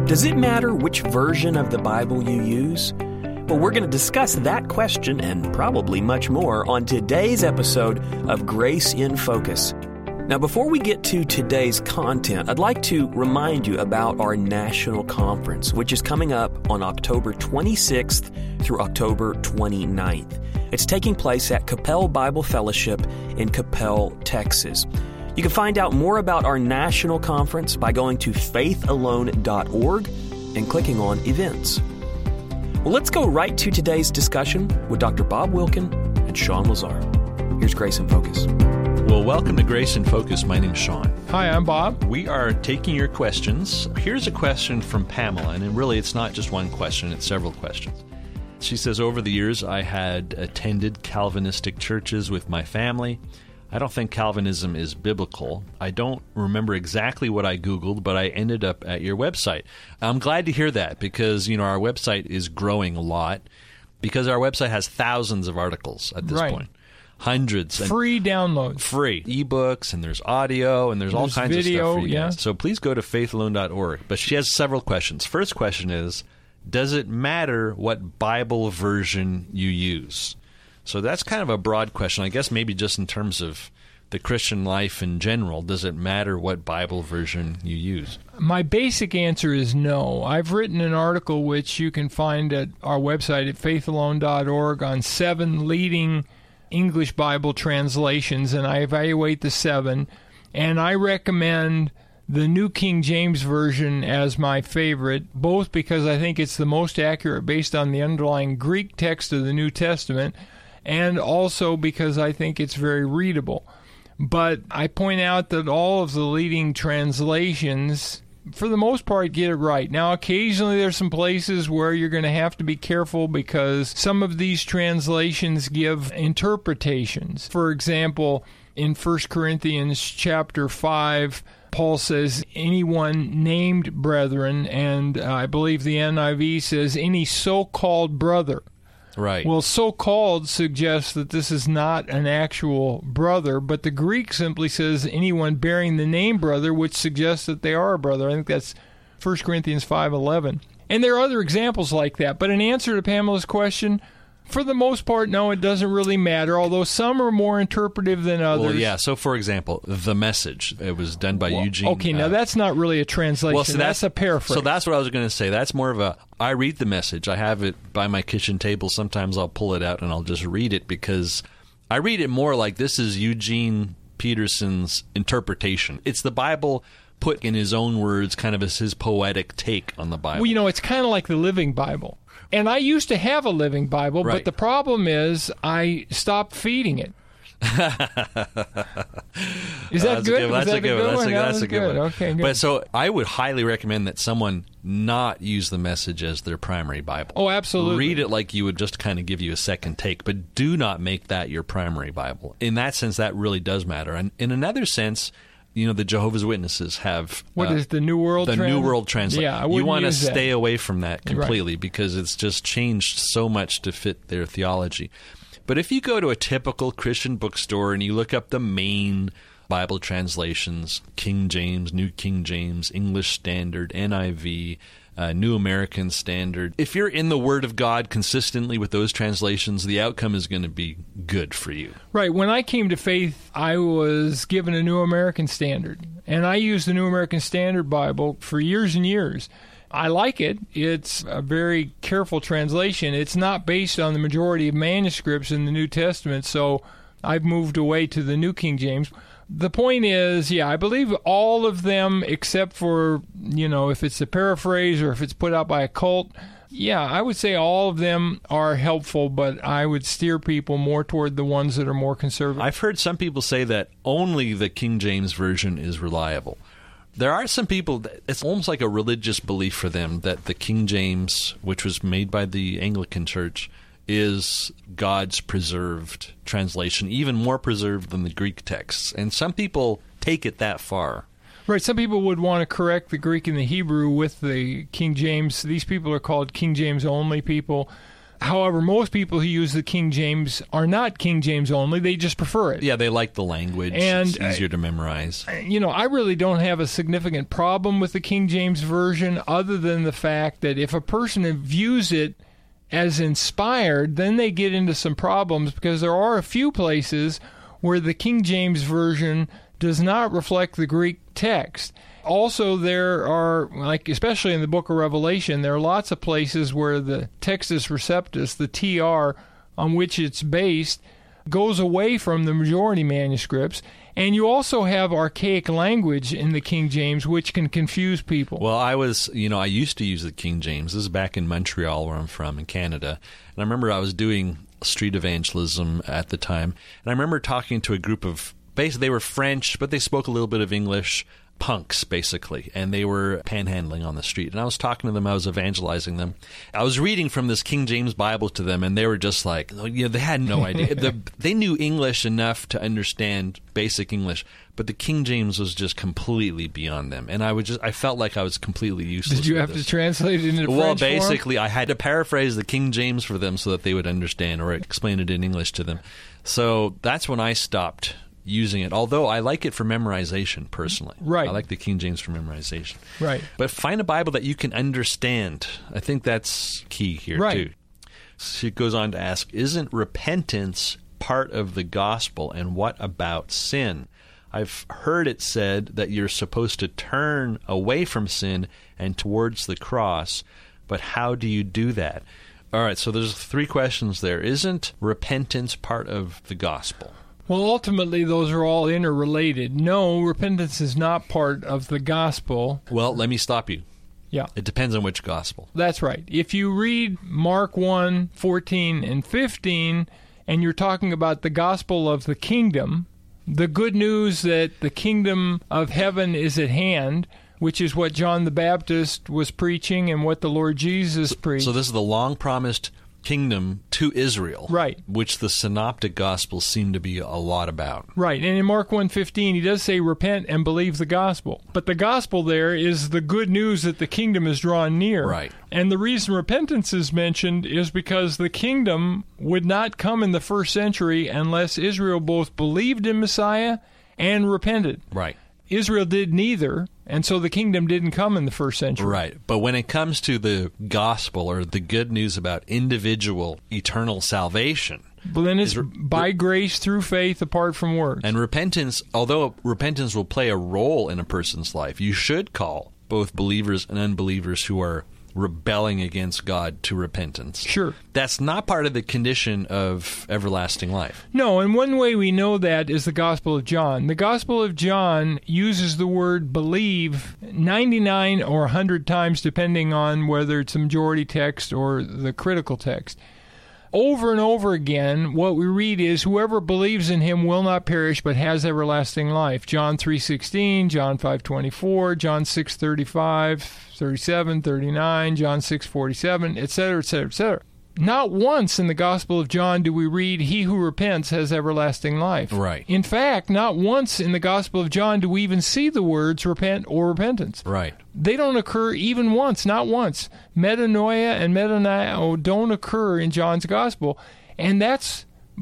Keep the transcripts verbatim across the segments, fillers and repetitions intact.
Does it matter which version of the Bible you use? Well, we're going to discuss that question and probably much more on today's episode of Grace in Focus. Now, before we get to today's content, I'd like to remind you about our national conference, which is coming up on October twenty-sixth through October twenty-ninth. It's taking place at Capel Bible Fellowship in Capel, Texas. You can find out more about our national conference by going to faith alone dot org and clicking on Events. Well, let's go right to today's discussion with Doctor Bob Wilkin and Sean Lazar. Here's Grace in Focus. Well, welcome to Grace in Focus. My name's Sean. Hi, I'm Bob. We are taking your questions. Here's a question from Pamela, and really it's not just one question, it's several questions. She says, over the years I had attended Calvinistic churches with my family. I don't think Calvinism is biblical. I don't remember exactly what I Googled, but I ended up at your website. I'm glad to hear that because, you know, our website is growing a lot because our website has thousands of articles at this right. point. Hundreds. Free downloads. Free. Ebooks, and there's audio, and there's, there's all kinds video, of stuff for you yeah. guys. So please go to faith alone dot org. But she has several questions. First question is, does it matter what Bible version you use? So that's kind of a broad question. I guess maybe just in terms of the Christian life in general, does it matter what Bible version you use? My basic answer is no. I've written an article which you can find at our website at faith alone dot org on seven leading English Bible translations, and I evaluate the seven, and I recommend the New King James Version as my favorite, both because I think it's the most accurate based on the underlying Greek text of the New Testament, and also because I think it's very readable. But I point out that all of the leading translations, for the most part, get it right. Now, occasionally there's some places where you're going to have to be careful because some of these translations give interpretations. For example, in First Corinthians chapter five, Paul says, anyone named brethren, and uh, I believe the N I V says, any so-called brother. Right. Well, so-called suggests that this is not an actual brother, but the Greek simply says anyone bearing the name brother, which suggests that they are a brother. I think that's First Corinthians five eleven. And there are other examples like that. But in answer to Pamela's question, for the most part, no, it doesn't really matter, although some are more interpretive than others. Well, yeah. So, for example, The Message. It was done by well, Eugene. Okay, now uh, that's not really a translation. Well, so that's, that's a paraphrase. So that's what I was going to say. That's more of a, I read The Message. I have it by my kitchen table. Sometimes I'll pull it out and I'll just read it because I read it more like this is Eugene Peterson's interpretation. It's the Bible put in his own words, kind of as his poetic take on the Bible. Well, you know, it's kind of like the Living Bible. And I used to have a Living Bible, right. but the problem is I stopped feeding it. Is that uh, good? A good that's that a good one. That's, a, that's a good, good one. Okay, good. But so I would highly recommend that someone not use the Message as their primary Bible. Oh, absolutely. Read it like you would just kind of give you a second take, but do not make that your primary Bible. In that sense, that really does matter. And in another sense, you know, the Jehovah's Witnesses have... What uh, is the New World The Trans- New World Translation. Yeah, I You want to use that. stay away from that completely right. because it's just changed so much to fit their theology. But if you go to a typical Christian bookstore and you look up the main Bible translations, King James, New King James, English Standard, N I V, uh, New American Standard, if you're in the Word of God consistently with those translations, the outcome is going to be good for you. Right. When I came to faith, I was given a New American Standard, and I used the New American Standard Bible for years and years. I like it. It's a very careful translation. It's not based on the majority of manuscripts in the New Testament, so I've moved away to the New King James. The point is, yeah, I believe all of them except for, you know, if it's a paraphrase or if it's put out by a cult, yeah, I would say all of them are helpful, but I would steer people more toward the ones that are more conservative. I've heard some people say that only the King James Version is reliable. There are some people, that it's almost like a religious belief for them that the King James, which was made by the Anglican Church, is God's preserved translation, even more preserved than the Greek texts. And some people take it that far. Right. Some people would want to correct the Greek and the Hebrew with the King James. These people are called King James only people. However, most people who use the King James are not King James only. They just prefer it. Yeah, they like the language. And, it's easier to memorize. You know, I really don't have a significant problem with the King James Version other than the fact that if a person views it as inspired, then they get into some problems because there are a few places where the King James Version does not reflect the Greek text. Also, there are, like especially in the book of Revelation, there are lots of places where the Textus Receptus, the T R on which it's based, goes away from the majority manuscripts. And you also have archaic language in the King James, which can confuse people. Well, I was, you know, I used to use the King James. This is back in Montreal, where I'm from, in Canada. And I remember I was doing street evangelism at the time. And I remember talking to a group of, basically, they were French, but they spoke a little bit of English. Punks, basically, and they were panhandling on the street. And I was talking to them, I was evangelizing them. I was reading from this King James Bible to them, and they were just like, oh, you know, they had no idea. the, they knew English enough to understand basic English, but the King James was just completely beyond them. And I would just, I felt like I was completely useless. Did you have this. to translate it into well, French Well, basically, form? I had to paraphrase the King James for them so that they would understand, or explain it in English to them. So that's when I stopped using it, although I like it for memorization personally. Right. I like the King James for memorization. Right. But find a Bible that you can understand. I think that's key here, right. too. She goes on to ask, isn't repentance part of the gospel, and what about sin? I've heard it said that you're supposed to turn away from sin and towards the cross, but how do you do that? All right, so there's three questions there. Isn't repentance part of the gospel? Well, ultimately, those are all interrelated. No, repentance is not part of the gospel. Well, let me stop you. Yeah. It depends on which gospel. That's right. If you read Mark one, fourteen, and fifteen, and you're talking about the gospel of the kingdom, the good news that the kingdom of heaven is at hand, which is what John the Baptist was preaching and what the Lord Jesus preached. So this is the long-promised kingdom to Israel, right? Which the synoptic gospels seem to be a lot about, right? And in Mark one fifteen, he does say, "Repent and believe the gospel." But the gospel there is the good news that the kingdom is drawn near, right? And the reason repentance is mentioned is because the kingdom would not come in the first century unless Israel both believed in Messiah and repented, right? Israel did neither, and so the kingdom didn't come in the first century. Right. But when it comes to the gospel, or the good news about individual eternal salvation, well, then it's re- by grace through faith apart from works. And repentance, although repentance will play a role in a person's life, you should call both believers and unbelievers who are rebelling against God to repentance. Sure. That's not part of the condition of everlasting life. No, and one way we know that is the Gospel of John. The Gospel of John uses the word believe ninety-nine or one hundred times, depending on whether it's the majority text or the critical text. Over and over again, what we read is, whoever believes in him will not perish, but has everlasting life. John three sixteen, John five twenty-four, John six thirty-five, thirty-seven, thirty-nine, John six forty-seven, et cetera, et cetera, et cetera. Not once in the Gospel of John do we read, he who repents has everlasting life. Right. In fact, not once in the Gospel of John do we even see the words repent or repentance. Right. They don't occur even once, not once. Metanoia and metanao don't occur in John's Gospel, and that's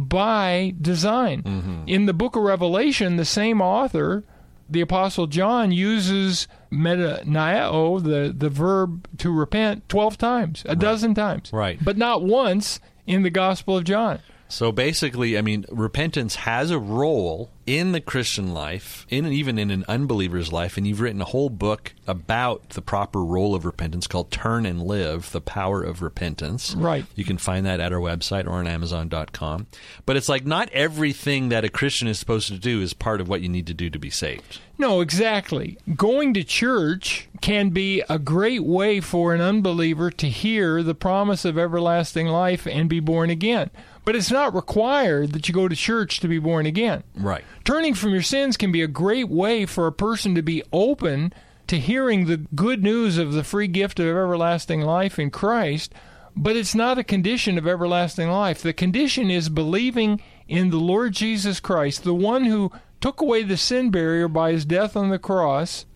by design. Mm-hmm. In the book of Revelation, the same author, the Apostle John, uses metanao, the, the verb to repent, twelve times, a right. dozen times. Right. But not once in the Gospel of John. So basically, I mean, repentance has a role in the Christian life, in even in an unbeliever's life, and you've written a whole book about the proper role of repentance called Turn and Live, The Power of Repentance. Right. You can find that at our website or on amazon dot com. But it's like not everything that a Christian is supposed to do is part of what you need to do to be saved. No, exactly. Going to church can be a great way for an unbeliever to hear the promise of everlasting life and be born again. But it's not required that you go to church to be born again. Right. Turning from your sins can be a great way for a person to be open to hearing the good news of the free gift of everlasting life in Christ, but it's not a condition of everlasting life. The condition is believing in the Lord Jesus Christ, the one who took away the sin barrier by his death on the cross,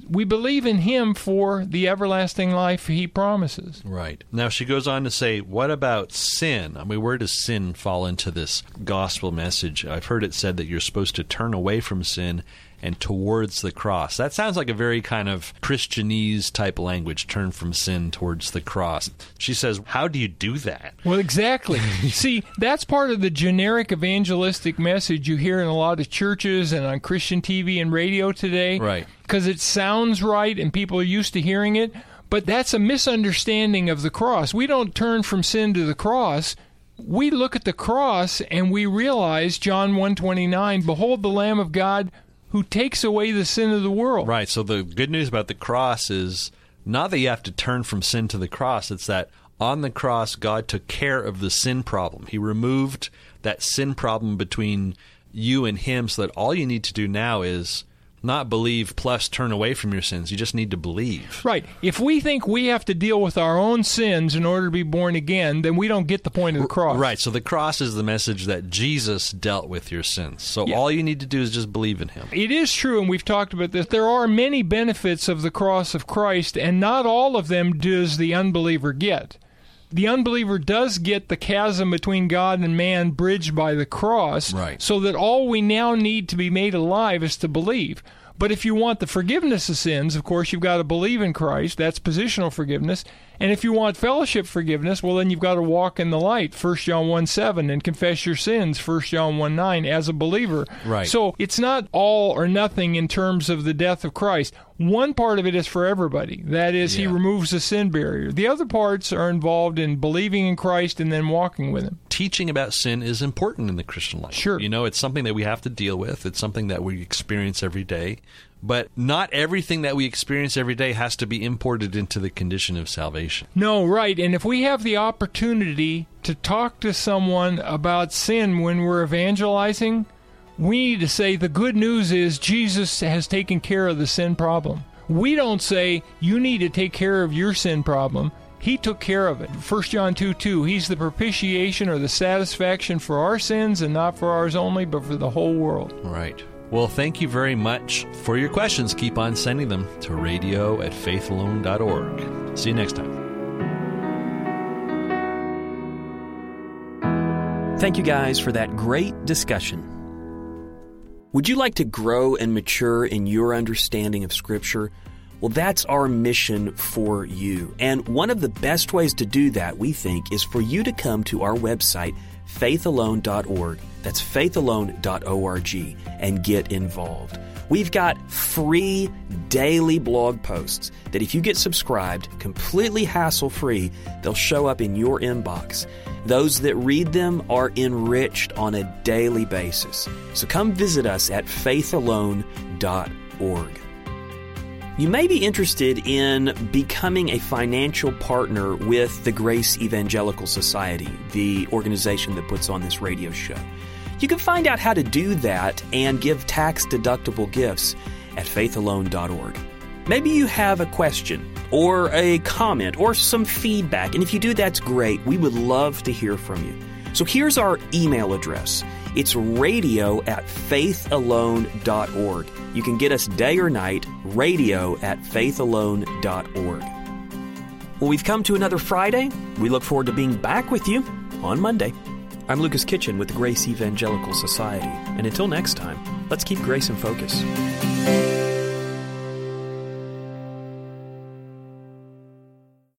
we believe in him for the everlasting life he promises. Right. Now she goes on to say, what about sin? I mean, where does sin fall into this gospel message? I've heard it said that you're supposed to turn away from sin and towards the cross. That sounds like a very kind of Christianese type language, turn from sin towards the cross. She says, how do you do that? Well, exactly. See, that's part of the generic evangelistic message you hear in a lot of churches and on Christian T V and radio today. Right. Because it sounds right and people are used to hearing it, but that's a misunderstanding of the cross. We don't turn from sin to the cross. We look at the cross and we realize, John one twenty-nine, behold the Lamb of God who takes away the sin of the world. Right. So the good news about the cross is not that you have to turn from sin to the cross. It's that on the cross, God took care of the sin problem. He removed that sin problem between you and him so that all you need to do now is not believe plus turn away from your sins. You just need to believe. Right. If we think we have to deal with our own sins in order to be born again, then we don't get the point of the cross. Right. So the cross is the message that Jesus dealt with your sins. So Yeah. all you need to do is just believe in him. It is true, and we've talked about this, there are many benefits of the cross of Christ, and not all of them does the unbeliever get. The unbeliever does get the chasm between God and man bridged by the cross, Right. so that all we now need to be made alive is to believe. But if you want the forgiveness of sins, of course, you've got to believe in Christ. That's positional forgiveness. And if you want fellowship forgiveness, well, then you've got to walk in the light, First John one seven, and confess your sins, First John one nine, as a believer. Right. So it's not all or nothing in terms of the death of Christ. One part of it is for everybody. That is, Yeah. he removes the sin barrier. The other parts are involved in believing in Christ and then walking with him. Teaching about sin is important in the Christian life. Sure. You know, it's something that we have to deal with. It's something that we experience every day. But not everything that we experience every day has to be imported into the condition of salvation. No, right. And if we have the opportunity to talk to someone about sin when we're evangelizing, we need to say the good news is Jesus has taken care of the sin problem. We don't say you need to take care of your sin problem. He took care of it. First John two two, he's the propitiation or the satisfaction for our sins, and not for ours only, but for the whole world. Right. Well, thank you very much for your questions. Keep on sending them to radio at faith alone dot org. See you next time. Thank you guys for that great discussion. Would you like to grow and mature in your understanding of Scripture? Well, that's our mission for you. And one of the best ways to do that, we think, is for you to come to our website, faith alone dot org. That's faith alone dot org, and get involved. We've got free daily blog posts that if you get subscribed, completely hassle-free, they'll show up in your inbox. Those that read them are enriched on a daily basis. So come visit us at faith alone dot org. You may be interested in becoming a financial partner with the Grace Evangelical Society, the organization that puts on this radio show. You can find out how to do that and give tax-deductible gifts at faith alone dot org. Maybe you have a question or a comment or some feedback, and if you do, that's great. We would love to hear from you. So here's our email address. It's radio at faith alone dot org. You can get us day or night, radio at faith alone dot org. Well, we've come to another Friday. We look forward to being back with you on Monday. I'm Lucas Kitchen with the Grace Evangelical Society. And until next time, let's keep grace in focus.